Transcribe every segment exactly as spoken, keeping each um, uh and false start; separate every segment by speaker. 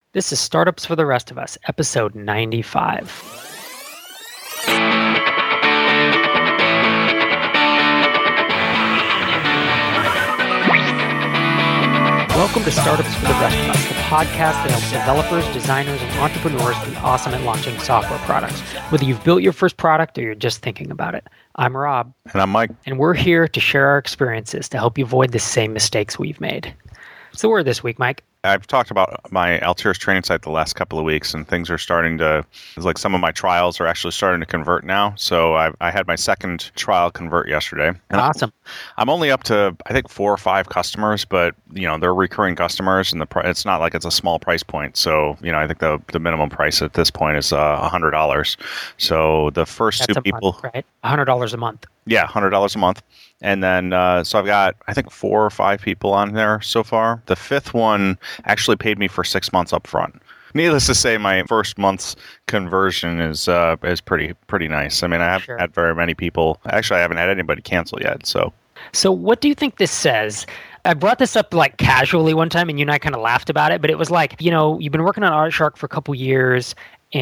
Speaker 1: This is Startups for the Rest of Us, episode ninety-five. Welcome to Startups for the Rest of Us, the podcast that helps developers, designers, and entrepreneurs be awesome at launching software products, whether you've built your first product or you're just thinking about it. I'm Rob.
Speaker 2: And I'm Mike.
Speaker 1: And we're here to share our experiences to help you avoid the same mistakes we've made. What's the word this week, Mike?
Speaker 2: I've talked about my Altiris training site the last couple of weeks, and things are starting to, it's like some of my trials are actually starting to convert now. So I, I had my second trial convert yesterday. And
Speaker 1: Awesome.
Speaker 2: I'm only up to, I think, four or five customers, but, you know, they're recurring customers, and the pr- it's not like it's a small price point. So, you know, I think the, the minimum price at this point is uh, one hundred dollars. So the first
Speaker 1: That's
Speaker 2: two
Speaker 1: a
Speaker 2: people...
Speaker 1: month, right? one hundred dollars a month.
Speaker 2: Yeah, one hundred dollars a month. And then, uh, so I've got, I think, four or five people on there so far. The fifth one actually paid me for six months up front. Needless to say, my first month's conversion is uh, is pretty pretty nice. I mean, I haven't
Speaker 1: Sure.
Speaker 2: had very many people. Actually, I haven't had anybody cancel yet. So,
Speaker 1: So what do you think this says? I brought this up like casually one time and you and I kind of laughed about it, but it was like, you know, you've been working on AuditShark for a couple years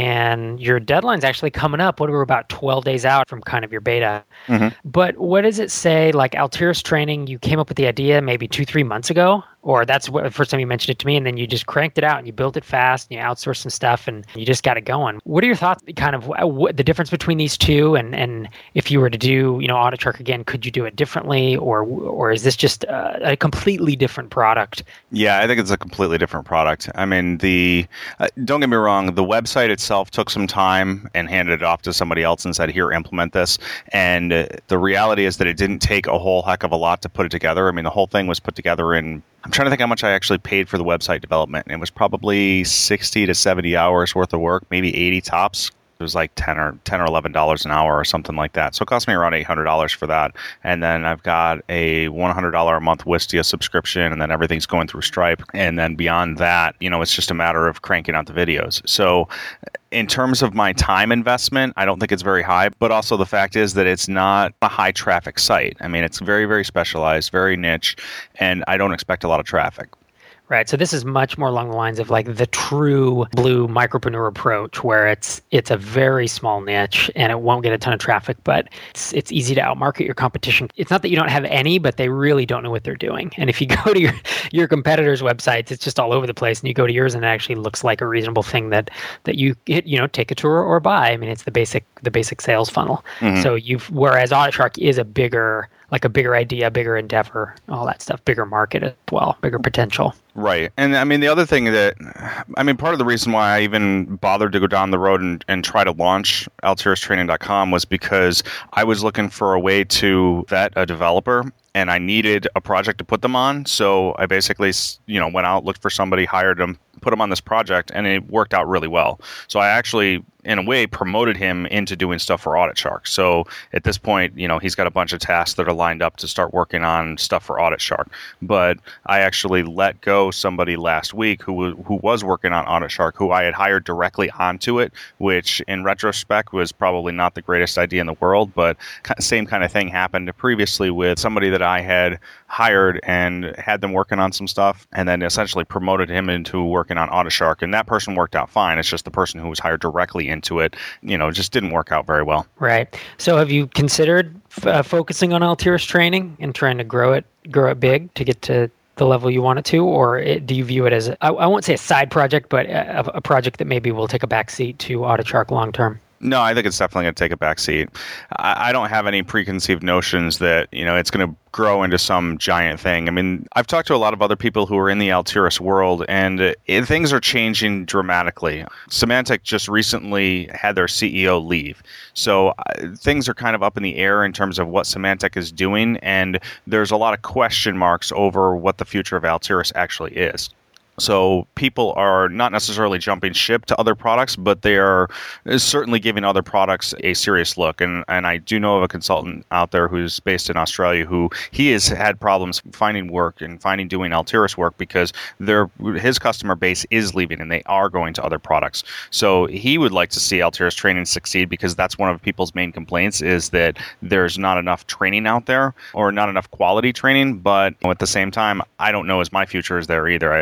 Speaker 1: and your deadline's actually coming up. What, we're about twelve days out from kind of your beta.
Speaker 2: Mhm.
Speaker 1: But what does it say, like Altiris training, you came up with the idea maybe two, three months ago? Or that's what, the first time you mentioned it to me, and then you just cranked it out and you built it fast and you outsourced some stuff and you just got it going. What are your thoughts, kind of what, the difference between these two? And, and if you were to do, you know, AuditShark again, could you do it differently? Or or is this just a, a completely different product?
Speaker 2: yeah, I think it's a completely different product. I mean, the uh, don't get me wrong, the website itself took some time and handed it off to somebody else and said, here, implement this. And uh, the reality is that it didn't take a whole heck of a lot to put it together. I mean, the whole thing was put together in, I'm trying to think how much I actually paid for the website development. And it was probably sixty to seventy hours worth of work, maybe eighty tops. It was like ten or ten or eleven dollars an hour or something like that. So it cost me around eight hundred dollars for that. And then I've got a one hundred dollars a month Wistia subscription, and then everything's going through Stripe. And then beyond that, you know, it's just a matter of cranking out the videos. So in terms of my time investment, I don't think it's very high, but also the fact is that it's not a high traffic site. I mean, it's very, very specialized, very niche, and I don't expect a lot of traffic.
Speaker 1: Right. So this is much more along the lines of like the true blue micropreneur approach, where it's it's a very small niche and it won't get a ton of traffic, but it's it's easy to outmarket your competition. It's not that you don't have any, but they really don't know what they're doing. And if you go to your, your competitors' websites, it's just all over the place. And you go to yours and it actually looks like a reasonable thing that that you hit, you know, take a tour or buy. I mean, it's the basic the basic sales funnel. Mm-hmm. So you've whereas AuditShark is a bigger like a bigger idea, bigger endeavor, all that stuff, bigger market as well, bigger potential.
Speaker 2: Right. And I mean, the other thing that, I mean, part of the reason why I even bothered to go down the road and, and try to launch Altiris Training dot com was because I was looking for a way to vet a developer and I needed a project to put them on. So I basically, you know, went out, looked for somebody, hired them, put them on this project, and it worked out really well. So I actually, in a way, promoted him into doing stuff for AuditShark. So at this point, you know, he's got a bunch of tasks that are lined up to start working on stuff for AuditShark. But I actually let go somebody last week who who was working on AuditShark, who I had hired directly onto it, which in retrospect was probably not the greatest idea in the world. But same kind of thing happened previously with somebody that I had hired and had them working on some stuff, and then essentially promoted him into working on AuditShark, and that person worked out fine. It's just the person who was hired directly into it, you know, just didn't work out very well.
Speaker 1: Right. So have you considered f- uh, focusing on Altiris training and trying to grow it, grow it big to get to the level you want it to, or it, do you view it as, a, I, I won't say a side project, but a, a project that maybe will take a backseat to AuditShark long term?
Speaker 2: No, I think it's definitely going to take a back seat. I, I don't have any preconceived notions that, you know, it's going to grow into some giant thing. I mean, I've talked to a lot of other people who are in the Altiris world, and uh, it, things are changing dramatically. Symantec just recently had their C E O leave. So uh, things are kind of up in the air in terms of what Symantec is doing, and there's a lot of question marks over what the future of Altiris actually is. So people are not necessarily jumping ship to other products, but they are certainly giving other products a serious look. And and I do know of a consultant out there who's based in Australia who he has had problems finding work and finding doing Altiris work because their his customer base is leaving and they are going to other products. So he would like to see Altiris training succeed because that's one of people's main complaints is that there's not enough training out there or not enough quality training. But at the same time, I don't know as my future is there either. It's not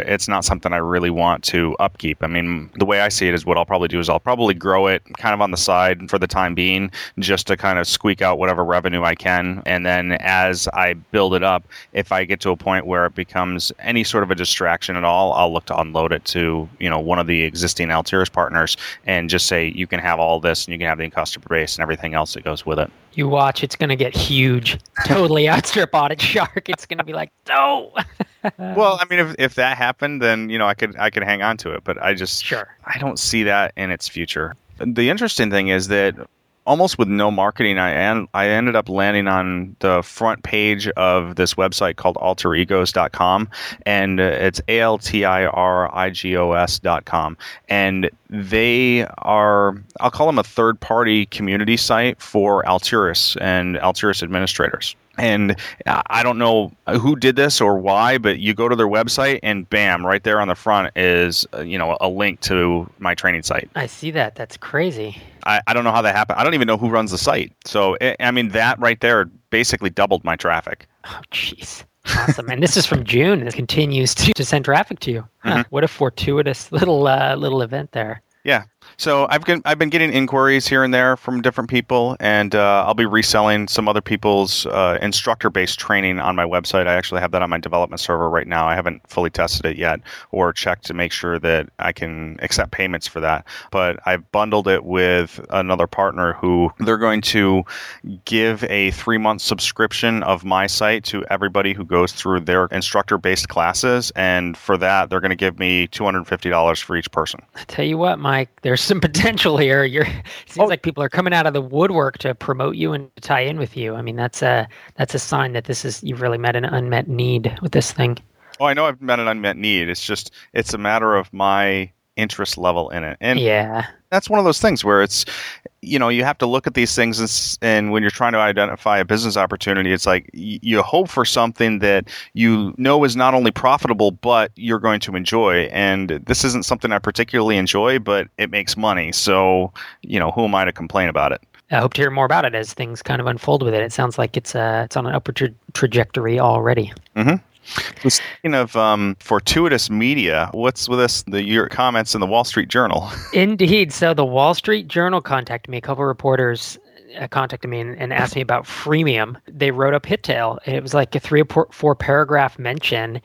Speaker 2: something I really want to upkeep. I mean, the way I see it is what I'll probably do is I'll probably grow it kind of on the side for the time being, just to kind of squeak out whatever revenue I can. And then as I build it up, if I get to a point where it becomes any sort of a distraction at all, I'll look to unload it to, you know, one of the existing Altiris partners and just say, you can have all this and you can have the customer base and everything else that goes with it.
Speaker 1: You watch, it's going to get huge. Totally outstrip Audit Shark. It's going to be like, no.
Speaker 2: Well, I mean, if if that happened, then, you know, I could I could hang on to it. But I just,
Speaker 1: sure.
Speaker 2: I don't see that in its future. The interesting thing is that almost with no marketing, I en- I ended up landing on the front page of this website called alter egos dot com, and it's A L T I R I G O S dot com. And they are, I'll call them a third-party community site for Altiris and Altiris administrators. And I don't know who did this or why, but you go to their website and bam, right there on the front is, you know, a link to my training site.
Speaker 1: I see that. That's crazy.
Speaker 2: I, I don't know how that happened. I don't even know who runs the site. So, it, I mean, that right there basically doubled my traffic.
Speaker 1: Oh, jeez. Awesome. And this is from June. It continues to, to send traffic to you. Huh. Mm-hmm. What a fortuitous little uh, little event there.
Speaker 2: Yeah. So I've been, I've been getting inquiries here and there from different people, and uh, I'll be reselling some other people's uh, instructor-based training on my website. I actually have that on my development server right now. I haven't fully tested it yet or checked to make sure that I can accept payments for that. But I've bundled it with another partner who they're going to give a three-month subscription of my site to everybody who goes through their instructor-based classes, and for that, they're going to give me two hundred fifty dollars for each person.
Speaker 1: I tell you what, Mike, there's some potential here. You're it seems oh. like people are coming out of the woodwork to promote you and to tie in with you. I mean, that's a that's a sign that this is you've really met an unmet need with this thing.
Speaker 2: Oh, I know I've met an unmet need. It's just it's a matter of my interest level in it. And
Speaker 1: yeah,
Speaker 2: that's one of those things where it's, you know, you have to look at these things and, and when you're trying to identify a business opportunity, it's like y- you hope for something that you know is not only profitable, but you're going to enjoy. And this isn't something I particularly enjoy, but it makes money. So, you know, who am I to complain about it?
Speaker 1: I hope to hear more about it as things kind of unfold with it. It sounds like it's uh, it's on an upward tra- trajectory already.
Speaker 2: Mm-hmm. So speaking of um, fortuitous media, what's with this, the, your comments in the Wall Street Journal?
Speaker 1: Indeed. So the Wall Street Journal contacted me. A couple of reporters uh, contacted me and, and asked me about freemium. They wrote up Hittail. It was like a three or four paragraph mention.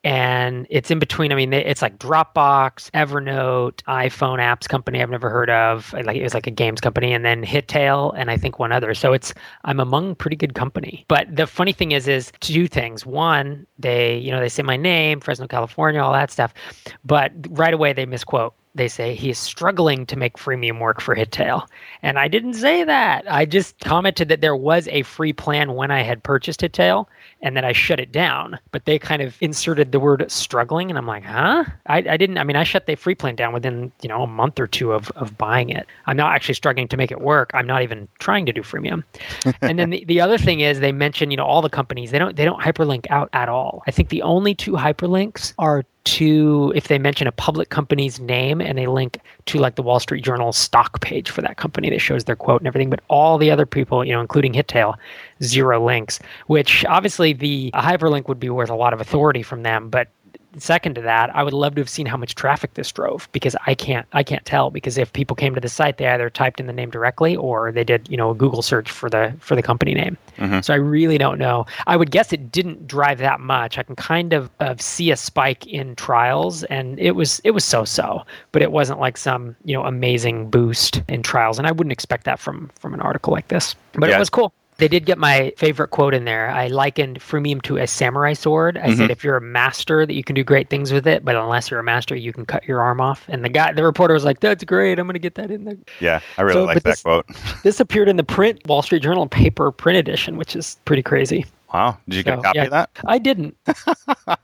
Speaker 1: And it's in between. I mean, it's like Dropbox, Evernote, iPhone apps company I've never heard of. Like it was like a games company, and then Hittail, and I think one other. So it's I'm among pretty good company. But the funny thing is, is two things. One, they you know they say my name, Fresno, California, all that stuff, but right away they misquote. They say he is struggling to make freemium work for Hittail. And I didn't say that. I just commented that there was a free plan when I had purchased Hittail and that I shut it down. But they kind of inserted the word struggling. And I'm like, huh? I, I didn't, I mean, I shut the free plan down within, you know, a month or two of, of buying it. I'm not actually struggling to make it work. I'm not even trying to do freemium. And then the, the other thing is they mention, you know, all the companies, they don't, they don't hyperlink out at all. I think the only two hyperlinks are to if they mention a public company's name and they link to like the Wall Street Journal stock page for that company that shows their quote and everything, but all the other people, you know, including Hittail, zero links, which obviously the a hyperlink would be worth a lot of authority from them. But second to that, I would love to have seen how much traffic this drove because I can't I can't tell because if people came to the site, they either typed in the name directly or they did, you know, a Google search for the for the company name. Mm-hmm. So I really don't know. I would guess it didn't drive that much. I can kind of, of see a spike in trials and it was it was so-so, but it wasn't like some, you know, amazing boost in trials. And I wouldn't expect that from from an article like this. But yeah. It was cool. They did get my favorite quote in there. I likened freemium to a samurai sword. I mm-hmm. said, if you're a master, that you can do great things with it, but unless you're a master, you can cut your arm off. And the guy, the reporter was like, that's great. I'm going to get that in there.
Speaker 2: Yeah, I really so, like that
Speaker 1: this,
Speaker 2: quote.
Speaker 1: This appeared in the print Wall Street Journal paper print edition, which is pretty crazy.
Speaker 2: Wow. Did you get so, a copy
Speaker 1: yeah,
Speaker 2: of that?
Speaker 1: I didn't. uh,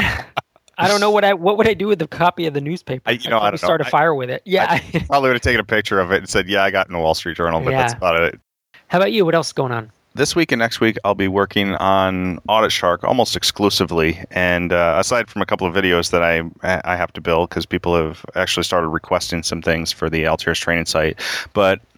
Speaker 1: I don't know what I what would I do with the copy of the newspaper.
Speaker 2: I, you know,
Speaker 1: I'd
Speaker 2: I don't
Speaker 1: start
Speaker 2: know.
Speaker 1: a fire with it. Yeah,
Speaker 2: I probably would have taken a picture of it and said, "Yeah, I got in the Wall Street Journal," but yeah. That's about it.
Speaker 1: How about you? What else is going on?
Speaker 2: This week and next week, I'll be working on Audit Shark almost exclusively. And uh, aside from a couple of videos that I I have to build because people have actually started requesting some things for the Altiris training site, but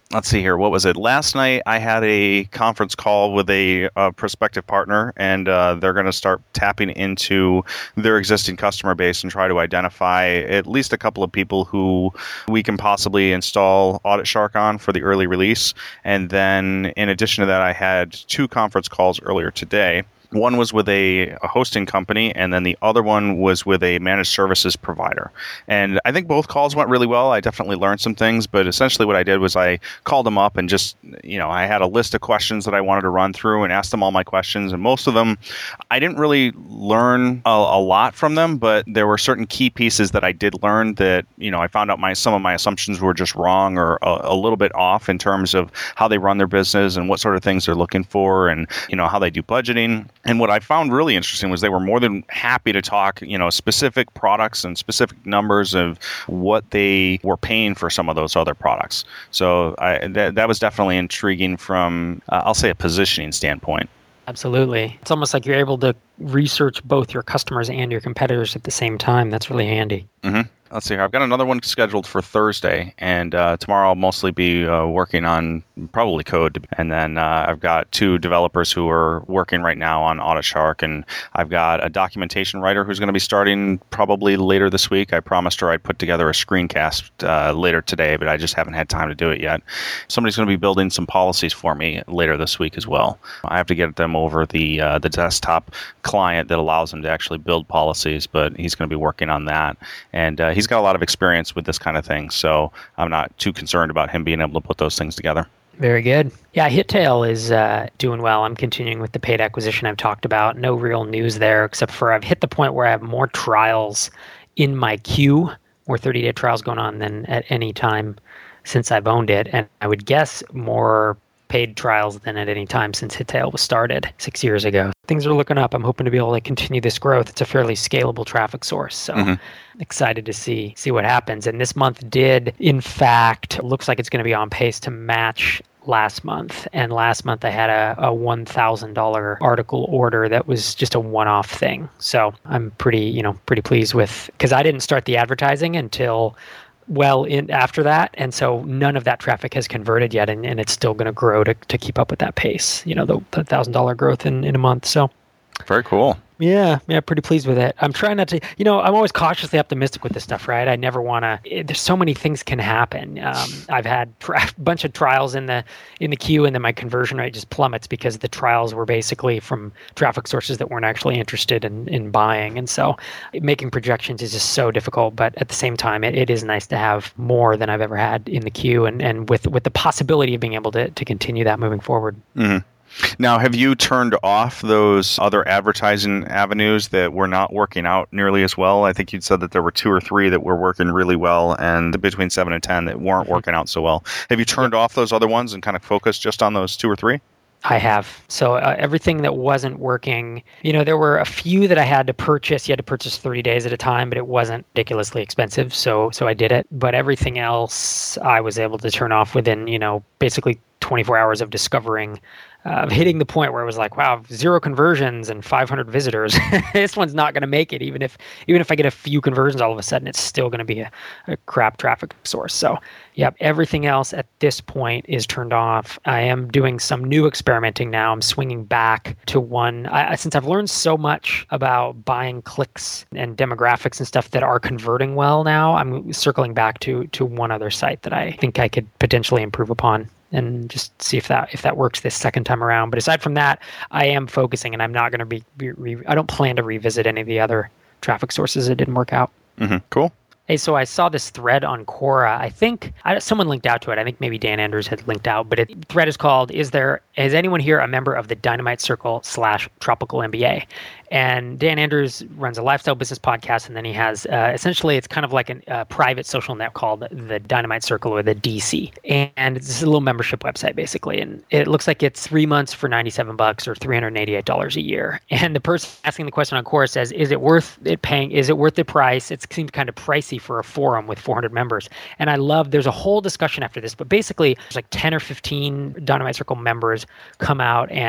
Speaker 2: let's see here. What was it? Last night I had a conference call with a uh, prospective partner, and uh, they're going to start tapping into their existing customer base and try to identify at least a couple of people who we can possibly install Audit Shark on for the early release. And then in addition to that, I had two conference calls earlier today. One was with a, a hosting company, and then the other one was with a managed services provider. And I think both calls went really well. I definitely learned some things, but essentially what I did was I called them up and just, you know, I had a list of questions that I wanted to run through and asked them all my questions. And most of them, I didn't really learn a, a lot from them, but there were certain key pieces that I did learn that, you know, I found out my some of my assumptions were just wrong or a, a little bit off in terms of how they run their business and what sort of things they're looking for and, you know, how they do budgeting. And what I found really interesting was they were more than happy to talk, you know, specific products and specific numbers of what they were paying for some of those other products. So I, that, that was definitely intriguing from, uh, I'll say, a positioning standpoint.
Speaker 1: Absolutely. It's almost like you're able to research both your customers and your competitors at the same time. That's really handy.
Speaker 2: Mm-hmm. Let's see here. I've got another one scheduled for Thursday, and uh, tomorrow I'll mostly be uh, working on probably code. And then uh, I've got two developers who are working right now on Audit Shark, and I've got a documentation writer who's going to be starting probably later this week. I promised her I'd put together a screencast uh, later today, but I just haven't had time to do it yet. Somebody's going to be building some policies for me later this week as well. I have to get them over the uh, the desktop client that allows them to actually build policies, but he's going to be working on that. And uh, he's got a lot of experience with this kind of thing, so I'm not too concerned about him being able to put those things together.
Speaker 1: Very good. Yeah, HitTail is uh, doing well. I'm continuing with the paid acquisition I've talked about. No real news there, except for I've hit the point where I have more trials in my queue, more thirty-day trials going on than at any time since I've owned it. And I would guess more paid trials than at any time since HitTail was started six years ago. Things are looking up. I'm hoping to be able to continue this growth. It's a fairly scalable traffic source. So mm-hmm. excited to see see what happens. And this month did, in fact, looks like it's going to be on pace to match last month. And last month I had a, a one thousand dollars article order that was just a one-off thing. So I'm pretty, you know, pretty pleased with, because I didn't start the advertising until well in after that, and so none of that traffic has converted yet, and, and it's still going to grow to to keep up with that pace, you know, the, the one thousand dollars growth in, in a month. So
Speaker 2: very cool.
Speaker 1: Yeah, yeah, pretty pleased with it. I'm trying not to, you know, I'm always cautiously optimistic with this stuff, right? I never want to, there's so many things can happen. Um, I've had a bunch of trials in the in the queue, and then my conversion rate just plummets because the trials were basically from traffic sources that weren't actually interested in, in buying. And so making projections is just so difficult, but at the same time, it, it is nice to have more than I've ever had in the queue, and, and with, with the possibility of being able to, to continue that moving forward.
Speaker 2: Mm-hmm. Now, have you turned off those other advertising avenues that were not working out nearly as well? I think you'd said that there were two or three that were working really well, and between seven and ten that weren't working out so well. Have you turned off those other ones and kind of focused just on those two or three?
Speaker 1: I have. So uh, everything that wasn't working, you know, there were a few that I had to purchase. You had to purchase thirty days at a time, but it wasn't ridiculously expensive. So so I did it. But everything else I was able to turn off within, you know, basically twenty-four hours of discovering, uh, of hitting the point where it was like, wow, zero conversions and five hundred visitors. This one's not going to make it. Even if even if I get a few conversions, all of a sudden it's still going to be a, a crap traffic source. So yep, everything else at this point is turned off. I am doing some new experimenting now. I'm swinging back to one. I, since I've learned so much about buying clicks and demographics and stuff that are converting well now, I'm circling back to to one other site that I think I could potentially improve upon and just see if that if that works this second time around. But aside from that, I am focusing, and I'm not going to be, be re, I don't plan to revisit any of the other traffic sources that didn't work out.
Speaker 2: Mm-hmm. Cool.
Speaker 1: Hey, so I saw this thread on Quora. I think I, someone linked out to it. I think maybe Dan Andrews had linked out, but it, the thread is called, is there, is anyone here a member of the Dynamite Circle slash Tropical M B A? And Dan Andrews runs a lifestyle business podcast, and then he has, uh, essentially, it's kind of like a uh, private social net called the Dynamite Circle, or the D C. And it's a little membership website, basically. And it looks like it's three months for ninety-seven bucks or three hundred eighty-eight dollars a year. And the person asking the question on Quora says, is it worth it paying? Is it worth the price? It seems kind of pricey for a forum with four hundred members. And I love, there's a whole discussion after this, but basically there's like ten or fifteen Dynamite Circle members come out and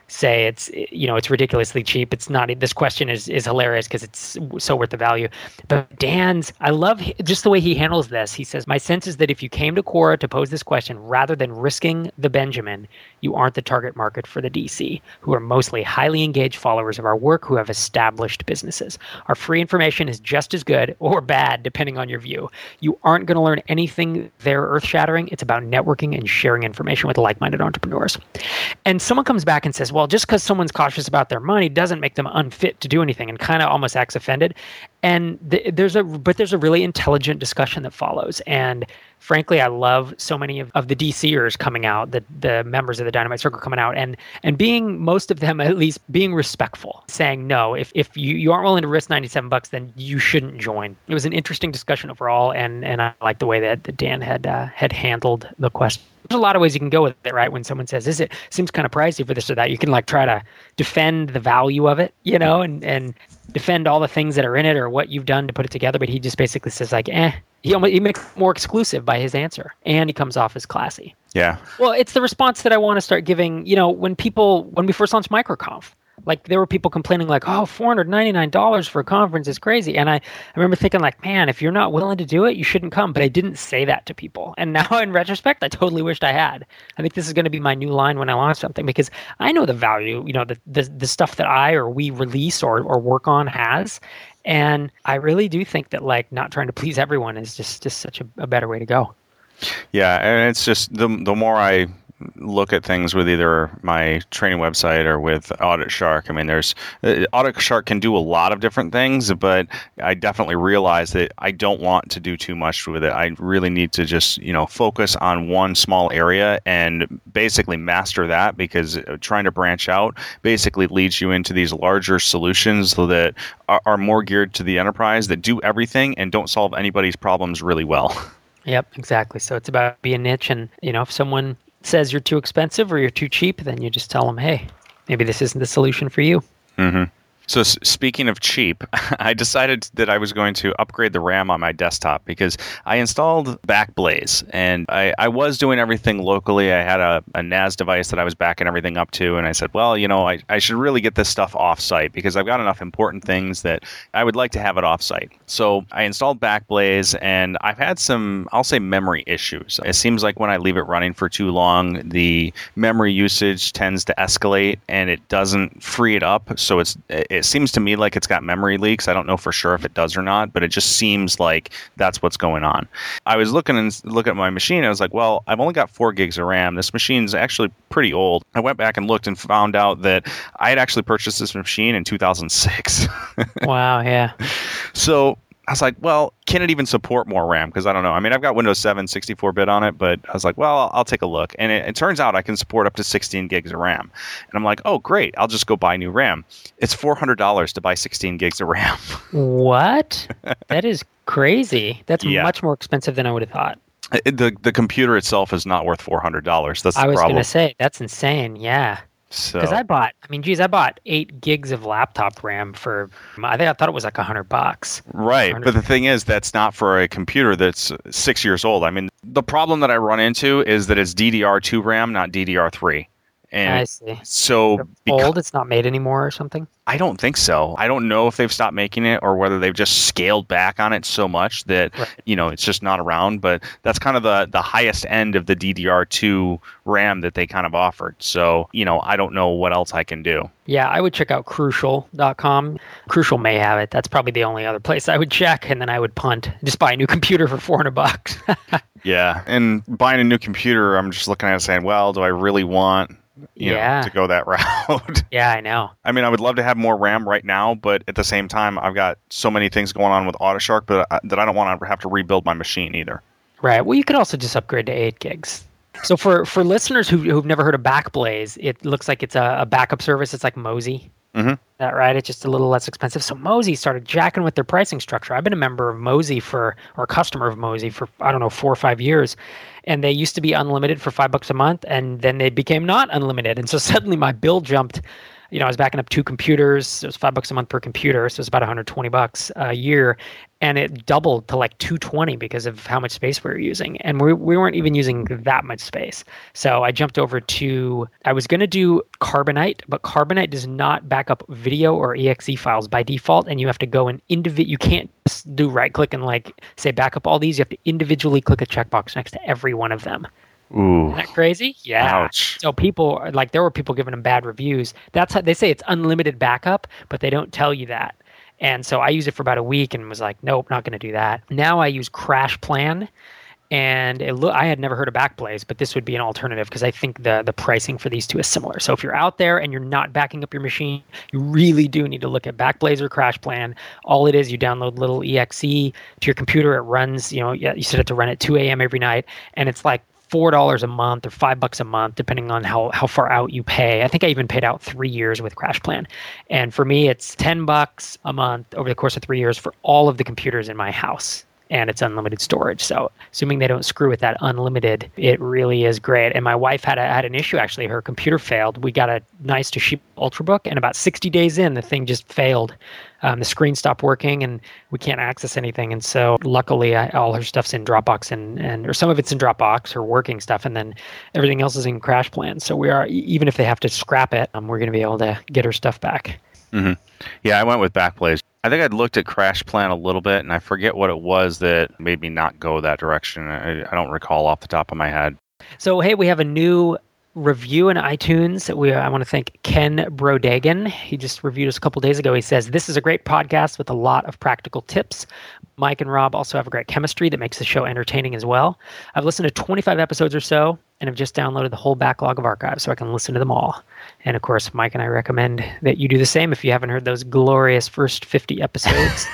Speaker 1: say it's, you know, it's ridiculously cheap. It's not, this question is, is hilarious because it's so worth the value. But Dan's, I love just the way he handles this. He says, my sense is that if you came to Quora to pose this question, rather than risking the Benjamin, you aren't the target market for the D C, who are mostly highly engaged followers of our work who have established businesses. Our free information is just as good or bad, depending on your view. You aren't going to learn anything there earth-shattering. It's about networking and sharing information with like-minded entrepreneurs. And someone comes back and says, well, just because someone's cautious about their money doesn't make them unfit to do anything, and kind of almost acts offended. And th- there's a, but there's a really intelligent discussion that follows. And frankly, I love so many of, of the DCers coming out, the the members of the Dynamite Circle coming out, and and being, most of them at least, being respectful, saying, no, if if you, you aren't willing to risk ninety-seven bucks, then you shouldn't join. It was an interesting discussion overall, and and I like the way that, that Dan had uh, had handled the question. There's a lot of ways you can go with it, right? When someone says, "Is it seems kind of pricey for this or that?" You can like try to defend the value of it, you know, and and defend all the things that are in it or what you've done to put it together. But he just basically says like, "Eh." He almost, he makes it more exclusive by his answer, and he comes off as classy.
Speaker 2: Yeah.
Speaker 1: Well, it's the response that I want to start giving. You know, when people when we first launched MicroConf. Like, there were people complaining like, oh, four hundred ninety-nine dollars for a conference is crazy. And I, I remember thinking like, man, if you're not willing to do it, you shouldn't come. But I didn't say that to people. And now in retrospect, I totally wished I had. I think this is going to be my new line when I launch something, because I know the value, you know, the the, the stuff that I or we release or, or work on has. And I really do think that like not trying to please everyone is just, just such a, a better way to go.
Speaker 2: Yeah, and it's just the the more I look at things with either my training website or with Audit Shark. I mean, there's uh, Audit Shark can do a lot of different things, but I definitely realize that I don't want to do too much with it. I really need to just, you know, focus on one small area and basically master that, because trying to branch out basically leads you into these larger solutions that are, are more geared to the enterprise, that do everything and don't solve anybody's problems really well.
Speaker 1: Yep, exactly. So it's about being niche, and, you know, if someone says you're too expensive or you're too cheap, then you just tell them, hey, maybe this isn't the solution for you.
Speaker 2: Mm-hmm. So s- speaking of cheap, I decided that I was going to upgrade the RAM on my desktop, because I installed Backblaze, and I, I was doing everything locally. I had a, a N A S device that I was backing everything up to, and I said, well, you know, I, I should really get this stuff off-site, because I've got enough important things that I would like to have it off-site. So I installed Backblaze, and I've had some, I'll say, memory issues. It seems like when I leave it running for too long, the memory usage tends to escalate, and it doesn't free it up, so it's it seems to me like it's got memory leaks. I don't know for sure if it does or not, but it just seems like that's what's going on. I was looking and looking at my machine. I was like, well, I've only got four gigs of RAM. This machine's actually pretty old. I went back and looked and found out that I had actually purchased this machine in two thousand six.
Speaker 1: Wow, yeah.
Speaker 2: So I was like, well, can it even support more RAM? Because I don't know. I mean, I've got Windows seven sixty-four bit on it, but I was like, well, I'll take a look. And it, it turns out I can support up to sixteen gigs of RAM. And I'm like, oh, great. I'll just go buy new RAM. It's four hundred dollars to buy sixteen gigs of RAM.
Speaker 1: What? That is crazy. That's
Speaker 2: Yeah.
Speaker 1: much more expensive than I would have thought.
Speaker 2: It, the the computer itself is not worth four hundred dollars. That's the
Speaker 1: I was
Speaker 2: problem.
Speaker 1: going to say, that's insane. Yeah.
Speaker 2: So,
Speaker 1: Because I bought, I mean, geez, I bought eight gigs of laptop RAM for, I think I thought it was like a hundred bucks.
Speaker 2: right. But the thing is, that's not for a computer that's six years old. I mean, the problem that I run into is that it's D D R two RAM, not D D R three. And
Speaker 1: I see.
Speaker 2: so
Speaker 1: Because old, it's not made anymore or something?
Speaker 2: I don't think so. I don't know if they've stopped making it or whether they've just scaled back on it so much that, right. you know, it's just not around. But that's kind of the, the highest end of the D D R two RAM that they kind of offered. So, you know, I don't know what else I can do.
Speaker 1: Yeah, I would check out Crucial dot com. Crucial may have it. That's probably the only other place I would check, and then I would punt. Just buy a new computer for four hundred bucks.
Speaker 2: Yeah, and buying a new computer, I'm just looking at it saying, well, do I really want... You
Speaker 1: yeah.
Speaker 2: know, to go that route.
Speaker 1: Yeah, I know.
Speaker 2: I mean, I would love to have more RAM right now, but at the same time, I've got so many things going on with Audit Shark but I, that I don't want to have to rebuild my machine either.
Speaker 1: Right. Well, you could also just upgrade to eight gigs. So for, for listeners who, who've never heard of Backblaze, it looks like it's a, a backup service. It's like Mozy.
Speaker 2: Mm-hmm.
Speaker 1: That right? It's just a little less expensive. So Mozy started jacking with their pricing structure. I've been a member of Mozy for, or a customer of Mozy for, I don't know, four or five years. And they used to be unlimited for five bucks a month, and then they became not unlimited. And so suddenly my bill jumped you know, I was backing up two computers. It was five bucks a month per computer, so it's about one hundred twenty bucks a year, and it doubled to like two hundred twenty because of how much space we were using, and we we weren't even using that much space. So I jumped over to I was going to do Carbonite, but Carbonite does not back up video or E X E files by default, and you have to go and individual. You can't just do right click and like say back up all these. You have to individually click a checkbox next to every one of them.
Speaker 2: Ooh.
Speaker 1: Isn't that crazy? Yeah.
Speaker 2: Ouch.
Speaker 1: So people, like there were people giving them bad reviews. That's how they say it's unlimited backup, but they don't tell you that. And so I used it for about a week and was like, nope, not going to do that. Now I use CrashPlan. And it lo- I had never heard of Backblaze, but this would be an alternative because I think the the pricing for these two is similar. So if you're out there and you're not backing up your machine, you really do need to look at Backblaze or CrashPlan. All it is, you download little E X E to your computer. It runs, you know, you set it to run at two a.m. every night, and it's like four dollars a month or five bucks a month, depending on how, how far out you pay. I think I even paid out three years with CrashPlan. And for me, it's ten bucks a month over the course of three years for all of the computers in my house. And it's unlimited storage. So assuming they don't screw with that unlimited, it really is great. And my wife had a, had an issue, actually. Her computer failed. We got a nice Toshiba Ultrabook, and about sixty days in, the thing just failed. Um, the screen stopped working, and we can't access anything. And so luckily, I, all her stuff's in Dropbox, and, and or some of it's in Dropbox, her working stuff, and then everything else is in CrashPlan. So we are, even if they have to scrap it, um, we're going to be able to get her stuff back.
Speaker 2: Mm-hmm. Yeah, I went with Backblaze. I think I'd looked at CrashPlan a little bit, and I forget what it was that made me not go that direction. I, I don't recall off the top of my head.
Speaker 1: So, hey, we have a new review in iTunes. We I want to thank Ken Brodagan. He just reviewed us a couple days ago. He says, this is a great podcast with a lot of practical tips. Mike and Rob also have a great chemistry that makes the show entertaining as well. I've listened to twenty-five episodes or so, and have just downloaded the whole backlog of archives so I can listen to them all. And of course, Mike and I recommend that you do the same if you haven't heard those glorious first fifty episodes.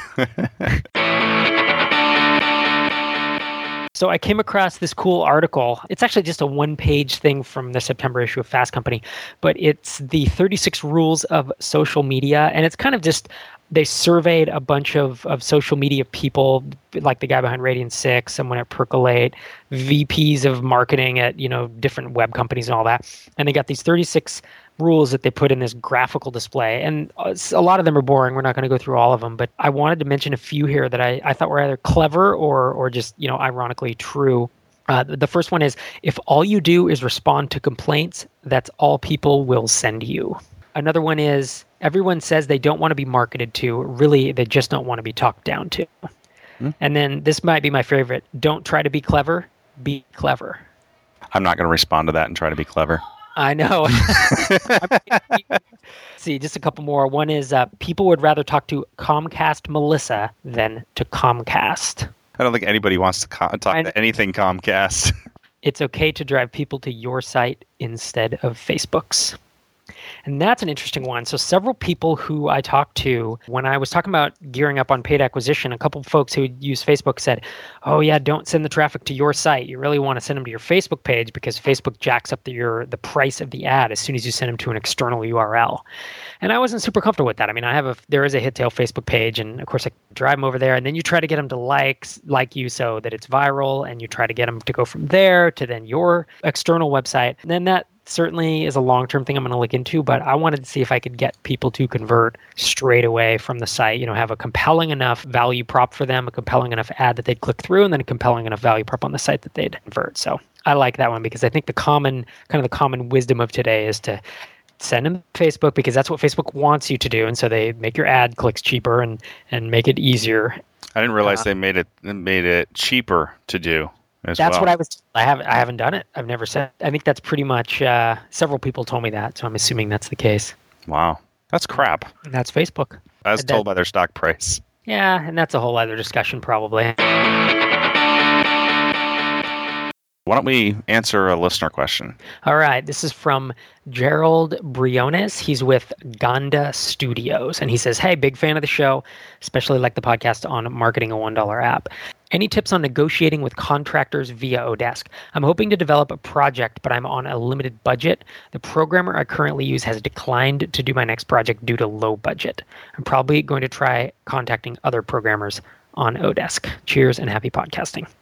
Speaker 1: So I came across this cool article. It's actually just a one-page thing from the September issue of Fast Company, but it's the thirty-six rules of social media, and it's kind of just they surveyed a bunch of, of social media people, like the guy behind Radiant six, someone at Percolate, V Ps of marketing at, you know, different web companies and all that. And they got these thirty-six rules that they put in this graphical display. And a lot of them are boring. We're not going to go through all of them, but I wanted to mention a few here that I, I thought were either clever or or just, you know, ironically true. Uh, the first one is, if all you do is respond to complaints, that's all people will send you. Another one is, everyone says they don't want to be marketed to. Really, they just don't want to be talked down to. Hmm. And then this might be my favorite. Don't try to be clever. Be clever.
Speaker 2: I'm not going to respond to that and try to be clever.
Speaker 1: I know. See, just a couple more. One is, uh, people would rather talk to Comcast Melissa than to Comcast.
Speaker 2: I don't think anybody wants to co- talk I, to anything Comcast.
Speaker 1: It's okay to drive people to your site instead of Facebook's. And that's an interesting one. So several people who I talked to when I was talking about gearing up on paid acquisition, a couple of folks who use Facebook said, oh yeah, don't send the traffic to your site. You really want to send them to your Facebook page because Facebook jacks up the, your, the price of the ad as soon as you send them to an external U R L. And I wasn't super comfortable with that. I mean, I have a, there is a Hittail Facebook page, and of course I drive them over there, and then you try to get them to like, like you so that it's viral, and you try to get them to go from there to then your external website. And then that certainly is a long-term thing I'm going to look into, but I wanted to see if I could get people to convert straight away from the site, you know, have a compelling enough value prop for them, a compelling enough ad that they'd click through, and then a compelling enough value prop on the site that they'd convert. So I like that one because I think the common, kind of the common wisdom of today is to send them to Facebook because that's what Facebook wants you to do. And so they make your ad clicks cheaper and, and make it easier.
Speaker 2: I didn't realize uh, they made it made it cheaper to do. As
Speaker 1: that's
Speaker 2: well.
Speaker 1: what I was. I haven't. I haven't done it. I've never said. I think that's pretty much. Uh, several people told me that, so I'm assuming that's the case.
Speaker 2: Wow, that's crap.
Speaker 1: And that's Facebook,
Speaker 2: as
Speaker 1: and
Speaker 2: told
Speaker 1: that,
Speaker 2: by their stock price.
Speaker 1: Yeah, and that's a whole other discussion, probably.
Speaker 2: Why don't we answer a listener question?
Speaker 1: All right. This is from Gerald Briones. He's with Gonda Studios. And he says, hey, big fan of the show, especially like the podcast on marketing a one dollar app. Any tips on negotiating with contractors via Odesk? I'm hoping to develop a project, but I'm on a limited budget. The programmer I currently use has declined to do my next project due to low budget. I'm probably going to try contacting other programmers on Odesk. Cheers and happy podcasting.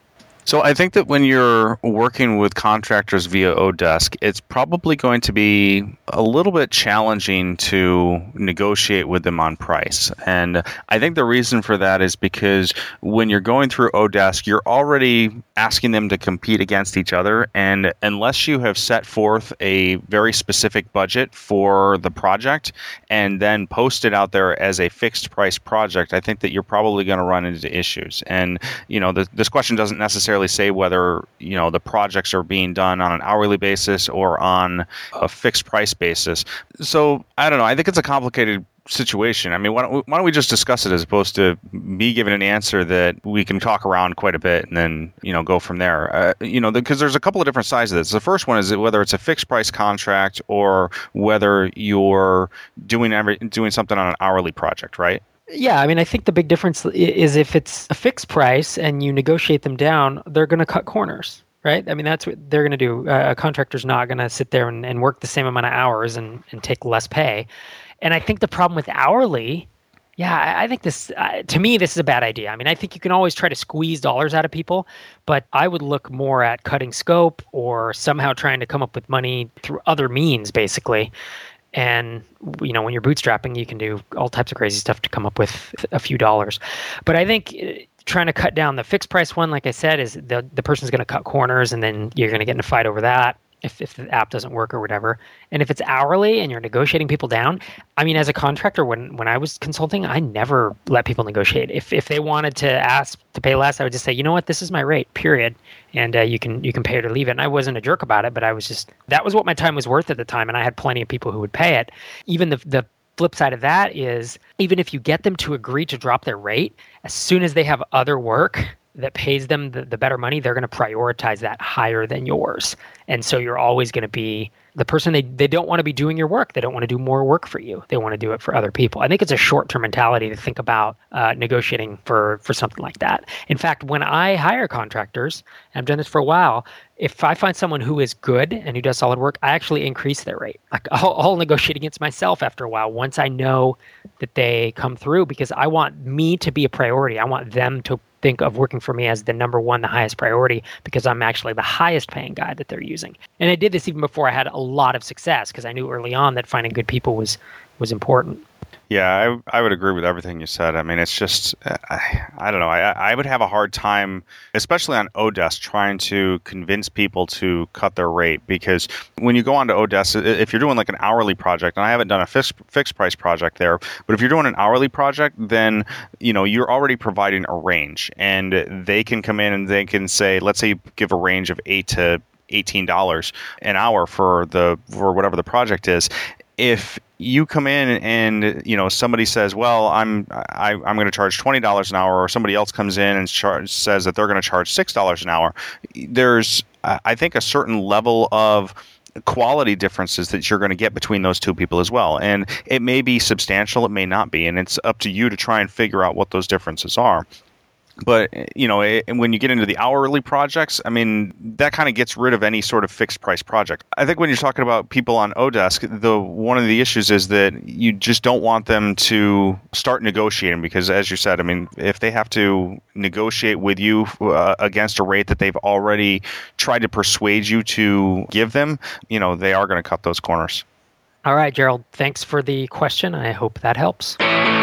Speaker 2: So I think that when you're working with contractors via Odesk, it's probably going to be a little bit challenging to negotiate with them on price. And I think the reason for that is because when you're going through Odesk, you're already asking them to compete against each other. And unless you have set forth a very specific budget for the project and then post it out there as a fixed price project, I think that you're probably going to run into issues. And, you know, the, this question doesn't necessarily say whether, you know, the projects are being done on an hourly basis or on a fixed price basis. So I don't know. I think it's a complicated situation. I mean, why don't we, why don't we just discuss it as opposed to me giving an answer that we can talk around quite a bit and then, you know, go from there. Uh, you know, because the, there's a couple of different sides of this. The first one is whether it's a fixed price contract or whether you're doing every, doing something on an hourly project, right?
Speaker 1: Yeah, I mean, I think the big difference is if it's a fixed price and you negotiate them down, they're going to cut corners, right? I mean, that's what they're going to do. Uh, a contractor's not going to sit there and, and work the same amount of hours and, and take less pay. And I think the problem with hourly, yeah, I, I think this, uh, to me, this is a bad idea. I mean, I think you can always try to squeeze dollars out of people, but I would look more at cutting scope or somehow trying to come up with money through other means, basically. And, you know, when you're bootstrapping, you can do all types of crazy stuff to come up with a few dollars. But I think trying to cut down the fixed price one, like I said, is the, the person's going to cut corners and then you're going to get in a fight over that if, if the app doesn't work or whatever. And if it's hourly and you're negotiating people down, I mean, as a contractor, when, when I was consulting, I never let people negotiate. If if they wanted to ask to pay less, I would just say, you know what, this is my rate, period. And uh, you can you can pay it or leave it. And I wasn't a jerk about it, but I was just, that was what my time was worth at the time. And I had plenty of people who would pay it. Even the the flip side of that is, even if you get them to agree to drop their rate, as soon as they have other work that pays them the, the better money, they're going to prioritize that higher than yours. And so you're always going to be the person, they, they don't want to be doing your work. They don't want to do more work for you. They want to do it for other people. I think it's a short-term mentality to think about uh, negotiating for, for something like that. In fact, when I hire contractors, and I've done this for a while, if I find someone who is good and who does solid work, I actually increase their rate. Like I'll, I'll negotiate against myself after a while once I know that they come through, because I want me to be a priority. I want them to think of working for me as the number one, the highest priority, because I'm actually the highest paying guy that they're using. And I did this even before I had a lot of success, because I knew early on that finding good people was was important.
Speaker 2: Yeah, I, I would agree with everything you said. I mean, it's just, I, I don't know. I, I would have a hard time, especially on Odesk, trying to convince people to cut their rate, because when you go onto Odesk, if you're doing like an hourly project, and I haven't done a fixed, fixed price project there, but if you're doing an hourly project, then, you know, you're already providing a range, and they can come in and they can say, let's say you give a range of eight to eighteen dollars an hour for the for whatever the project is. If you come in and, you know, somebody says, well, I'm I, I'm going to charge twenty dollars an hour, or somebody else comes in and charge, says that they're going to charge six dollars an hour, there's, I think, a certain level of quality differences that you're going to get between those two people as well. And it may be substantial, it may not be, and it's up to you to try and figure out what those differences are. But, you know, it, when you get into the hourly projects, I mean, that kind of gets rid of any sort of fixed price project. I think when you're talking about people on Odesk, the one of the issues is that you just don't want them to start negotiating, because, as you said, I mean, if they have to negotiate with you uh, against a rate that they've already tried to persuade you to give them, you know, they are going to cut those corners.
Speaker 1: All right, Gerald, thanks for the question. I hope that helps.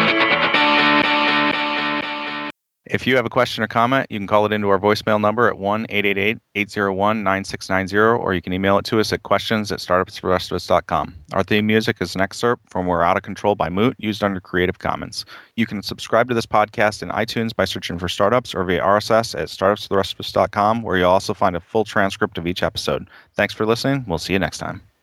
Speaker 2: If you have a question or comment, you can call it into our voicemail number at one eight eight eight, eight zero one, nine six nine zero, or you can email it to us at questions at startups for the rest of us dot com. Our theme music is an excerpt from We're Out of Control by Moot, used under Creative Commons. You can subscribe to this podcast in iTunes by searching for Startups, or via R S S at startups for the rest of us dot com, where you'll also find a full transcript of each episode. Thanks for listening. We'll see you next time.